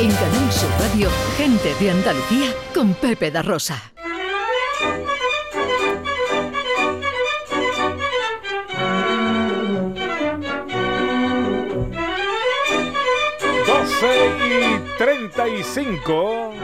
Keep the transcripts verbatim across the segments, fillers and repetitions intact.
En Canal Sur Radio, Gente de Andalucía con Pepe da Rosa. doce y treinta y cinco.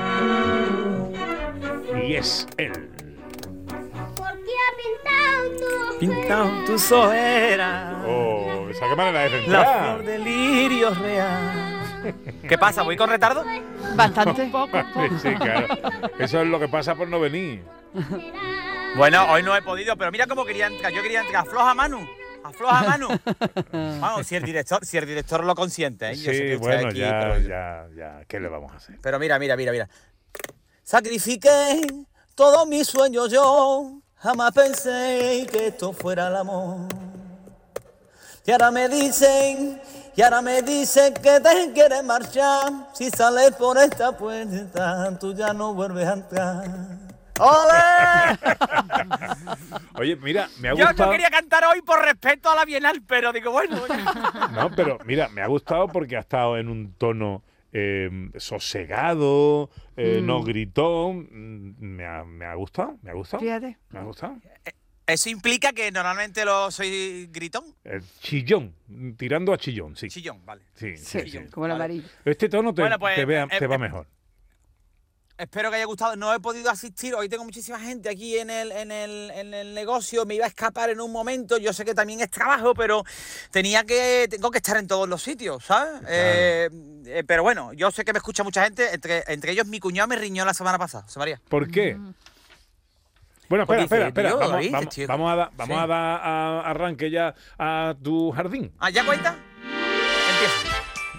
Y es él. ¿Por qué ha pintado tu Pintado tus ojeras. Oh, esa qué manera de La centrar. flor de lirio real. ¿Qué pasa? ¿Voy con retardo? Bastante. Sí, sí, claro. Eso es lo que pasa por no venir. Bueno, hoy no he podido, pero mira cómo quería entrar. Yo quería entrar. Afloja Manu. Afloja Manu. Vamos, si el director, si el director lo consiente. ¿eh? Yo sé Sí, que usted bueno, aquí, ya, pero... ya, ya. ¿Qué le vamos a hacer? Pero mira, mira, mira, mira. Sacrifiqué todos mis sueños yo. Jamás pensé que esto fuera el amor. Y ahora me dicen, y ahora me dicen que te quieres marchar. Si sales por esta puerta, tú ya no vuelves a entrar. ¡Ole! Oye, mira, me ha Yo gustado. no quería cantar hoy por respeto a la Bienal, pero digo, bueno. No, pero mira, me ha gustado porque ha estado en un tono eh, sosegado, eh, Mm. no gritón. Mm, Me ha, me ha gustado, me ha gustado. Fíjate. Me ha gustado. Eso implica que normalmente lo soy gritón. Eh, chillón, tirando a chillón, sí. Chillón, vale. Sí, Sí, sí, sí. como el Vale. amarillo. Este tono te, Bueno, pues, te, vea- eh, te va eh, mejor. Espero que haya gustado. No he podido asistir. Hoy tengo muchísima gente aquí en el, en el, en el negocio. Me iba a escapar en un momento. Yo sé que también es trabajo, pero tenía que tengo que estar en todos los sitios, ¿sabes? Eh, eh, pero bueno, yo sé que me escucha mucha gente. Entre, entre ellos mi cuñado me riñó la semana pasada. José María. ¿Por qué? Bueno, Pues espera, dice, espera, espera. tío, Vamos, David, vamos, tío. vamos a dar, vamos Sí. a dar a- arranque ya a tu jardín. ¿Ah, ya cuenta? Empiezo.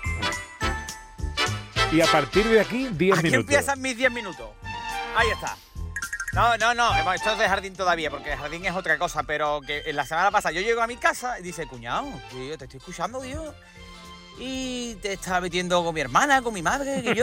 Y a partir de aquí, diez Aquí minutos. empiezan mis diez minutos. Ahí está. No, no, no, hemos- esto es de jardín todavía, porque el jardín es otra cosa, pero que en la semana pasada yo llego a mi casa y dice, cuñado, tío, te estoy escuchando, tío. Y te estaba metiendo con mi hermana, con mi madre, que yo.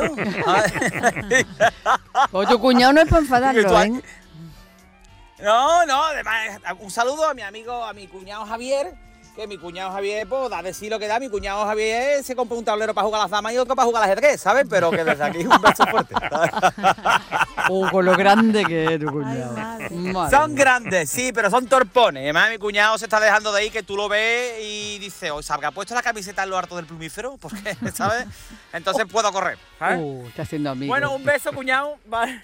O tu cuñado no es para Que tú enfadarlo, has- ¿eh? No, no, además, un saludo a mi amigo, a mi cuñado Javier, que mi cuñado Javier, pues, da de sí lo que da. Mi cuñado Javier se compró un tablero para jugar a las damas y otro para jugar al ajedrez, ¿sabes? Pero que desde aquí un beso fuerte. O con lo grande que es tu cuñado. madre. Madre Son mía. grandes, sí, pero son torpones. Además, mi cuñado se está dejando de ahí, que tú lo ves y dice, ¿o se habrá puesto la camiseta en lo harto del plumífero? Porque, ¿sabes? Entonces puedo correr, ¿sabes? Uh, está haciendo amigos. Bueno, un beso, cuñado. Vale.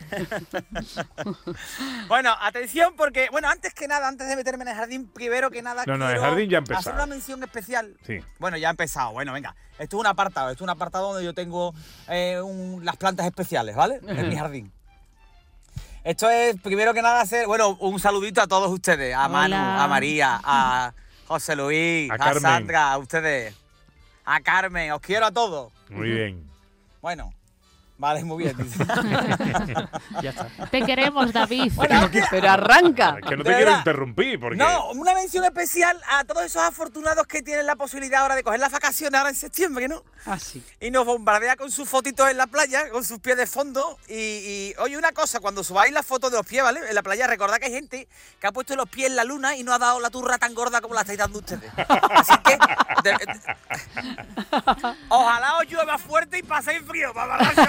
Bueno, atención, porque, bueno, antes que nada, antes de meterme en el jardín, primero que nada, No, no, el quiero jardín ya ha empezado. hacer una mención especial. Sí. Bueno, ya ha empezado. Bueno, venga. Esto es un apartado. Esto es un apartado donde yo tengo eh, un- las plantas especiales, ¿vale? En mi jardín. Esto es, primero que nada, hacer, bueno, un saludito a todos ustedes. A Manu, Hola. a María, a José Luis, A a, Carmen. Sandra, a ustedes. A Carmen, os quiero a todos. Muy bien. Bueno, vale, muy bien. dice. Ya está. Te queremos, David. Bueno, Pero arranca. Es que no De te quiero verdad. interrumpir porque. no, una mención especial a todos esos afortunados que tienen la posibilidad ahora de coger las vacaciones ahora en septiembre, ¿no? Ah, sí. Y nos bombardea con sus fotitos en la playa, con sus pies de fondo. Y, y oye, una cosa, cuando subáis las fotos de los pies, ¿vale? En la playa, recordad que hay gente que ha puesto los pies en la luna y no ha dado la turra tan gorda como la estáis dando ustedes. Así que, de- de- ojalá os llueva fuerte y paséis frío, mamarracho.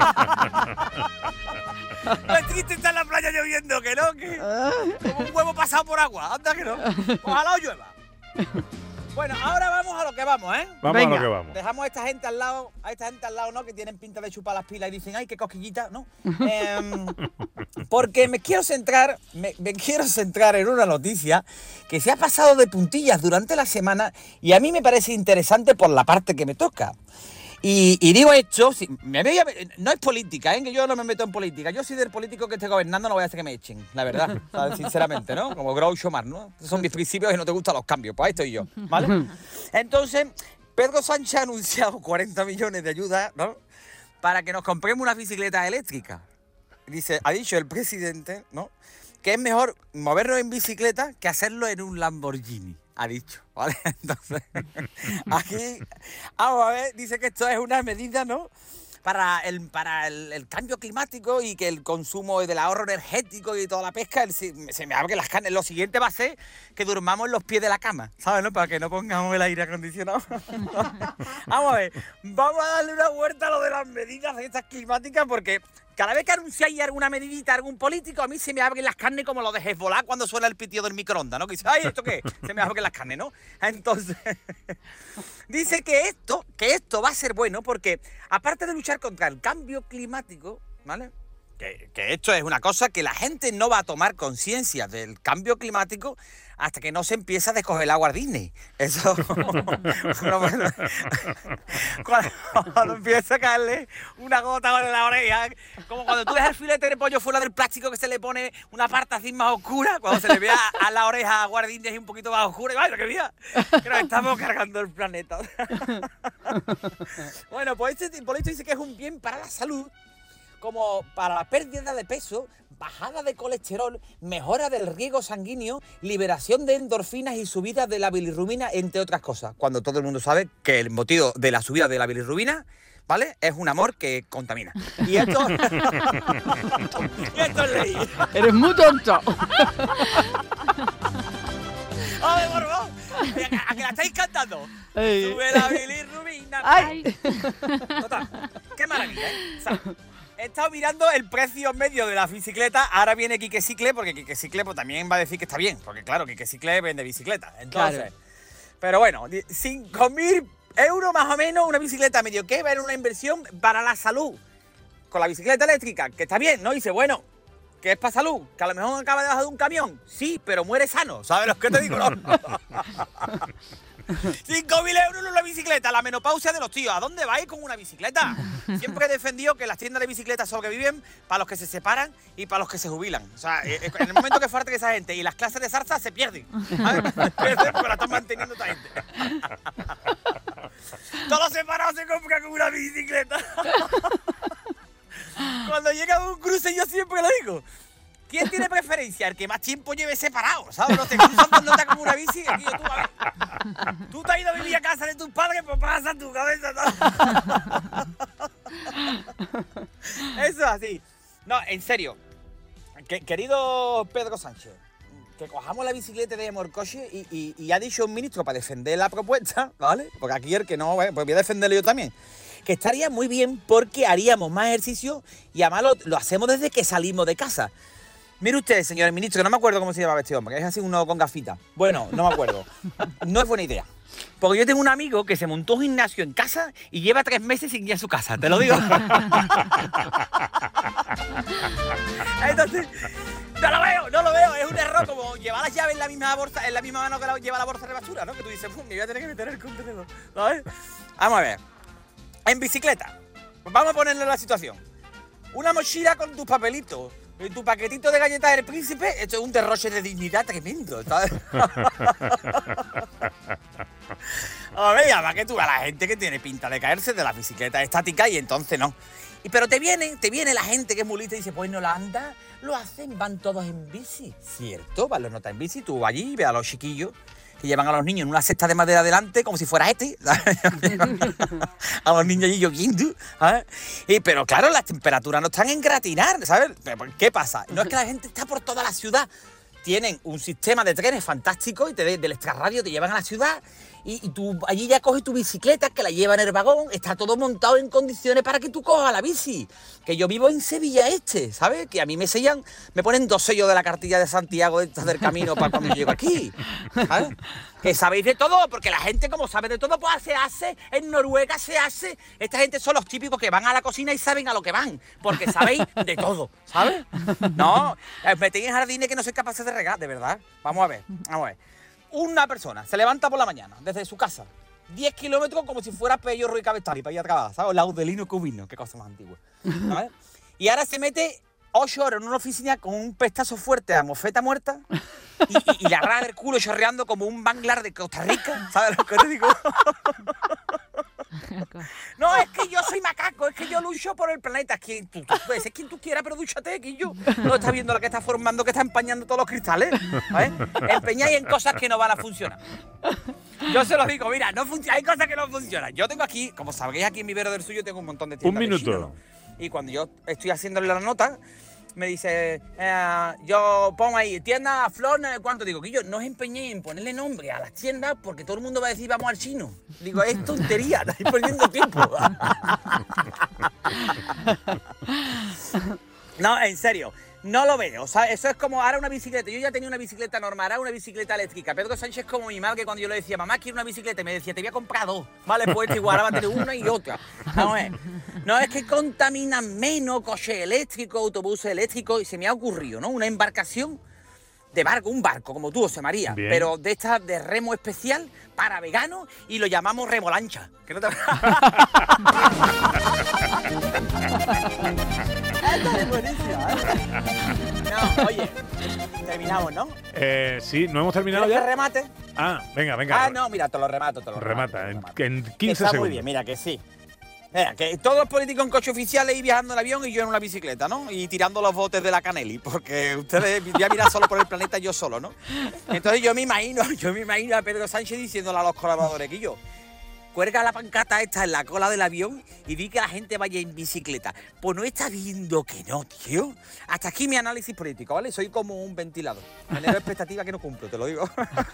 No es triste estar en la playa lloviendo, que no, que como un huevo pasado por agua, anda que no. Ojalá os llueva. Bueno, ahora vamos a lo que vamos, ¿eh? Vamos Venga. a lo que vamos. Dejamos a esta gente al lado, a esta gente al lado, ¿no? Que tienen pinta de chupar las pilas y dicen, ay, qué cosquillita, ¿no? Em, porque me quiero centrar, me, me quiero centrar en una noticia que se ha pasado de puntillas durante la semana y a mí me parece interesante por la parte que me toca. Y, y digo esto, si- me voy a- no es política, ¿eh? Que yo no me meto en política. Yo soy del político que esté gobernando, no voy a hacer que me echen, la verdad, ¿sabes? Sinceramente, ¿no? Como Groucho Marx, ¿no? Esos son mis principios y no te gustan los cambios, pues ahí estoy yo, ¿vale? Entonces, Pedro Sánchez ha anunciado cuarenta millones de ayuda, ¿no? Para que nos compremos una bicicleta eléctrica. Dice, ha dicho el presidente, ¿no? Que es mejor movernos en bicicleta que hacerlo en un Lamborghini. Ha dicho, ¿vale? Entonces, aquí, vamos a ver, dice que esto es una medida, ¿no? para el para el, el cambio climático y que el consumo del ahorro energético y toda la pesca, el, se, se me abren las carnes. Lo siguiente va a ser que durmamos en los pies de la cama, ¿sabes? ¿No? Para que no pongamos el aire acondicionado. Vamos a ver, vamos a darle una vuelta a lo de las medidas estas climáticas, porque cada vez que anunciáis alguna medidita, algún político, a mí se me abren las carnes como lo de Hezbollah cuando suena el pitido del microondas, ¿no? Que dice, ay, ¿esto qué? Se me abren las carnes, ¿no? Entonces, dice que esto, que esto va a ser bueno porque, aparte de luchar contra el cambio climático, ¿vale? Que, que esto es una cosa que la gente no va a tomar conciencia del cambio climático hasta que no se empieza a descongelar agua Disney. Eso... cuando, cuando empieza a caerle una gota en la oreja, como cuando tú ves el filete de pollo fuera del plástico que se le pone una parte así más oscura, cuando se le ve a, a la oreja agua Disney un poquito más oscura, y vaya, que mira, que nos estamos cargando el planeta. Bueno, pues este por esto dice que es un bien para la salud, como para la pérdida de peso, bajada de colesterol, mejora del riego sanguíneo, liberación de endorfinas y subida de la bilirrubina, entre otras cosas. Cuando todo el mundo sabe que el motivo de la subida de la bilirrubina, ¿vale?, es un amor que contamina. Y esto... y esto es ley. Eres muy tonto. ¡Ay, por favor! ¿A que la estáis cantando? Ey. Sube la bilirrubina. Ay. Total, qué maravilla, ¿eh? O sea, he estado mirando el precio medio de la bicicleta. Ahora viene Quique Cicle, porque Quique Cicle pues, también va a decir que está bien. Porque claro, Quique Cicle vende bicicletas. Entonces, Claro. Pero bueno, cinco mil euros más o menos una bicicleta medio que va a ser una inversión para la salud. Con la bicicleta eléctrica, que está bien, ¿no? Y dice, bueno, que es para salud, que a lo mejor acaba debajo de un camión. Sí, pero muere sano, ¿sabes lo que te digo? No. cinco mil euros en una bicicleta, la menopausia de los tíos. ¿A dónde vais con una bicicleta? Siempre he defendido que las tiendas de bicicletas sobreviven para los que se separan y para los que se jubilan. O sea, en el momento que falta esa gente y las clases de salsa se pierden. ¿Sabes? Se pierden porque la están manteniendo esta gente. Todos los separados se compran con una bicicleta. Cuando llega a un cruce yo siempre lo digo. ¿Quién tiene preferencia? El que más tiempo lleve separado, ¿sabes? No te cruzan por nota como una bici, aquí tú, a ver. Tú te has ido a vivir a casa de tus padres, pues pasa tu cabeza. ¿no? Eso es así. No, en serio. Que, querido Pedro Sánchez, que cojamos la bicicleta de Morcoche y, y, y ha dicho un ministro para defender la propuesta, ¿vale? Porque aquí el que no, pues voy a defenderlo yo también. Que estaría muy bien porque haríamos más ejercicio y además lo, lo hacemos desde que salimos de casa. Mire usted, señor ministro, que no me acuerdo cómo se llamaba este hombre, que es así uno con gafitas. Bueno, no me acuerdo. No es buena idea. Porque yo tengo un amigo que se montó un gimnasio en casa y lleva tres meses sin ir a su casa, te lo digo. Entonces, no lo veo, no lo veo. Es un error como llevar las llaves en la misma bolsa, en la misma mano que la, lleva la bolsa de basura, ¿no? Que tú dices, pum, me voy a tener que meter el contenedor, ¿sabes? Vamos a ver. En bicicleta, vamos a ponerle la situación. Una mochila con tus papelitos y tu paquetito de galletas del príncipe, esto es un derroche de dignidad tremendo, ¿sabes? A ver, además que tú a la gente que tiene pinta de caerse de las bicicletas estáticas y entonces no. Y pero te viene, te viene la gente que es muy lista y dice, pues no la anda, lo hacen, van todos en bici. Cierto, van los notas en bici, tú allí y ve a los chiquillos que llevan a los niños en una cesta de madera delante, como si fuera este, a los niños allí lloviendo, ¿sabes? Y, pero claro, las temperaturas no están en gratinar, ¿sabes? ¿Qué pasa? No es que la gente está por toda la ciudad. Tienen un sistema de trenes fantástico y te de, del extrarradio te llevan a la ciudad y, y tú allí ya coges tu bicicleta que la lleva en el vagón, está todo montado en condiciones para que tú cojas la bici. Que yo vivo en Sevilla Este, ¿sabes? Que a mí me sellan, me ponen dos sellos de la cartilla de Santiago de del camino para cuando llego aquí, ¿sabes? Que sabéis de todo, porque la gente como sabe de todo, pues se hace, en Noruega se hace. Esta gente son los típicos que van a la cocina y saben a lo que van, porque sabéis de todo, ¿sabes? No, metéis en jardines que no sois capaces de regar, de verdad. Vamos a ver, vamos a ver. Una persona se levanta por la mañana, desde su casa, diez kilómetros como si fuera Pello Ruiz Cabestari para ir a trabajar, ¿sabes? Laudelino Cubino, qué cosa más antigua, ¿sabes? Y ahora se mete ocho horas en una oficina con un pestazo fuerte a mofeta muerta y, y, y la rara del culo chorreando como un manglar de Costa Rica, ¿sabes lo que te digo? No, es que yo soy macaco, es que yo lucho por el planeta. Es quien tú, tú puedes ser quien tú quieras, pero dúchate, que yo no estás viendo lo que está formando, que está empañando todos los cristales, ¿sabes? Empeñáis en cosas que no van a funcionar. Yo se los digo, mira, no funciona, hay cosas que no funcionan. Yo tengo aquí, como sabéis, aquí en mi Vero del Suyo tengo un montón de tiendas. Un minuto. de chino, ¿no? Y cuando yo estoy haciéndole la nota, me dice, eh, yo pongo ahí, tienda Flor, no sé cuánto. Digo, que yo no os empeñéis en ponerle nombre a las tiendas porque todo el mundo va a decir, vamos al chino. Digo, es tontería, estáis perdiendo tiempo. No, en serio. No lo veo, o sea, eso es como ahora una bicicleta. Yo ya tenía una bicicleta normal, ahora una bicicleta eléctrica. Pedro Sánchez como mi madre, que cuando yo le decía, mamá, quiero una bicicleta, y me decía, te voy a comprar dos. Vale, pues esta igual, ahora va a tener una y otra. Vamos a ver. No, es que contaminan menos, coches eléctricos, autobuses eléctricos, y se me ha ocurrido, ¿no? Una embarcación de barco, un barco, como tú, José María, Bien. pero de esta de remo especial para veganos y lo llamamos remolancha. Que no te... Esta es buenísima, ¿eh? No, oye, terminamos, ¿no? Eh, sí, ¿no hemos terminado ¿Quieres ya? que remate? Ah, venga, venga. Ah, no, mira, te lo remato, te lo Remata, remato. te lo en, remato. en Que quince está segundos. muy bien, mira, que sí. Mira, que todos los políticos en coche oficiales y viajando en avión y yo en una bicicleta, ¿no? Y tirando los botes de la Canelli, porque ustedes ya miran solo por el planeta, yo solo, ¿no? Entonces yo me imagino, yo me imagino a Pedro Sánchez diciéndole a los colaboradores que yo, cuelga la pancata esta en la cola del avión y di que la gente vaya en bicicleta. Pues no está viendo que no, tío. Hasta aquí mi análisis político, ¿vale? Soy como un ventilador. Genero expectativa que no cumplo, te lo digo.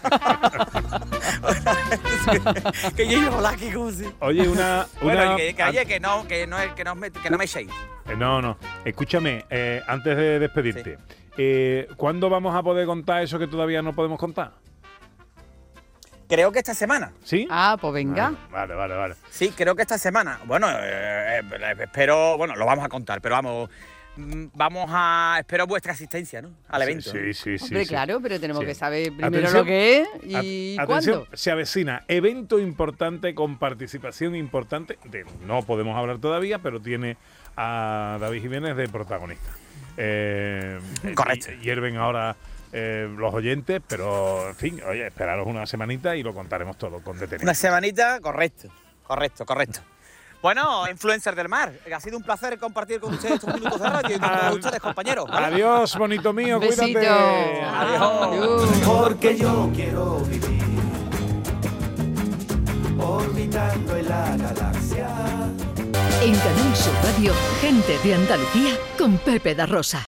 Que yo iba a hablar aquí como si... Oye, una... Bueno, una que, que, oye, que no, que no, que no me, que no me echéis. Eh, No, no. Escúchame, eh, antes de despedirte, eh, ¿cuándo vamos a poder contar eso que todavía no podemos contar? Creo que esta semana. ¿Sí? Ah, pues venga. Ah, vale, vale, vale. Sí, creo que esta semana. Bueno, eh, eh, espero, bueno, lo vamos a contar, pero vamos, mm, vamos a, espero vuestra asistencia, ¿no? Al evento. Sí, sí, sí. sí, Hombre, sí. claro, pero tenemos Sí. que saber primero Atención, lo que es y a- atención, cuándo. se avecina evento importante con participación importante. De, no podemos hablar todavía, pero tiene a David Jiménez de protagonista. Eh, Correcto. y- Hierven ahora eh, los oyentes, pero en fin, oye, esperaros una semanita y lo contaremos todo con Una detenimiento. semanita, correcto, correcto, correcto. Bueno, influencer del mar, ha sido un placer compartir con ustedes estos minutos de radio y con todos ustedes, compañeros. ¿vale? Adiós, bonito mío, Besito. cuídate. Adiós. Porque yo quiero vivir orbitando en la galaxia. En Canal Sur Radio, gente de Andalucía con Pepe da Rosa.